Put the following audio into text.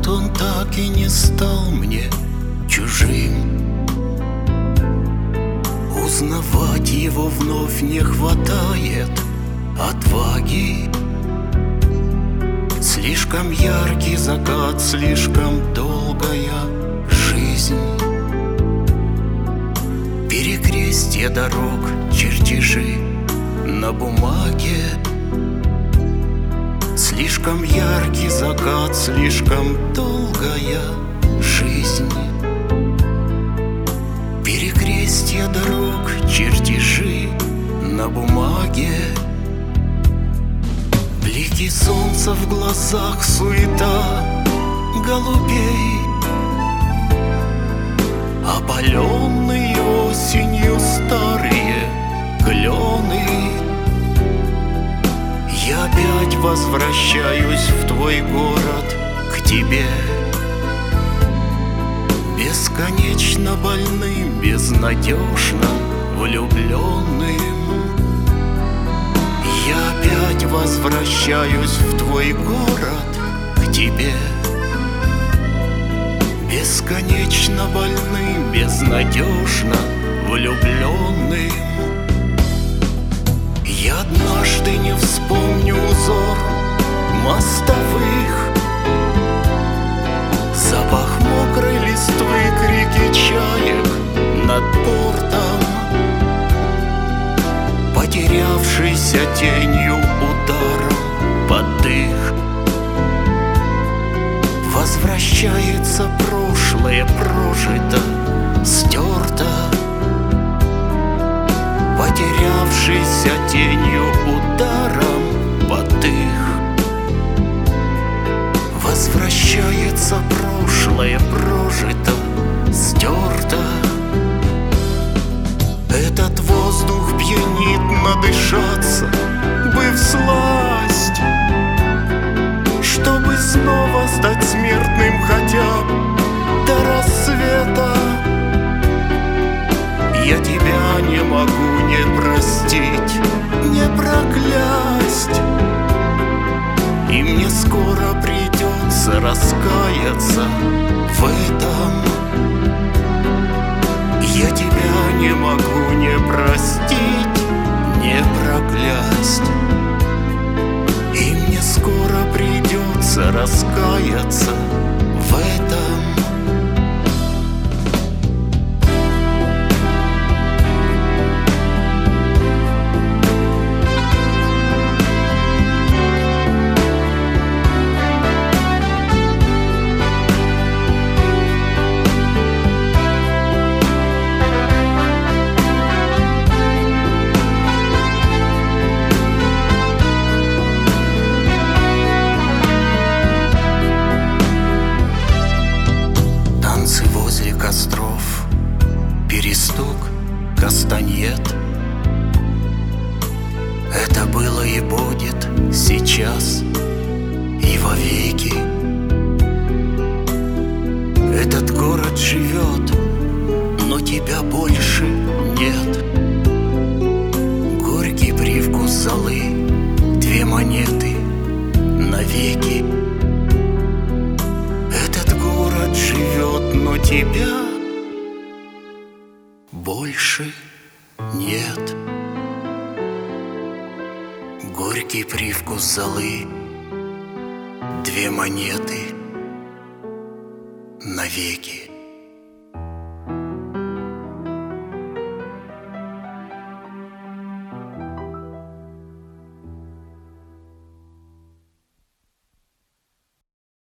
он так и не стал мне чужим. Узнавать его вновь не хватает отваги. Слишком яркий закат, слишком долгая жизнь. Перекрестье дорог, чертежи на бумаге. Слишком яркий закат, слишком долгая жизнь. Перекрестье дорог, чертежи на бумаге. Блики солнца в глазах, суета голубей. Опаленные осенью старые клены. Я опять возвращаюсь в твой город, к тебе. Бесконечно больным, безнадежно влюбленным. Я опять возвращаюсь в твой город, к тебе. Бесконечно больным, безнадежно влюбленным. Я однажды не вспомню узор мостовых, запах мокрой листвы, крики чаек над портом, потерявшийся тенью ударом под дых. Возвращается прошлое, прожито, стерто, потерявшийся тенью ударом под дых. Возвращается прошлое, прожито, стерто. Этот воздух пьянит, надышаться бы всласть, чтобы снова стать смертным хотя бы до рассвета. Я тебя не могу не простить, не проклясть, и мне скоро придется раскаяться в этом. Я тебя не могу не простить, не проклясть, и мне скоро придется раскаяться в этом. Костров, перестук кастаньет. Это было и будет сейчас и вовеки. Этот город живет, но тебя больше нет. Горький привкус золы, 2 монеты навеки. Этот город живет, но тебя больше нет. Горький привкус золы, 2 монеты навеки.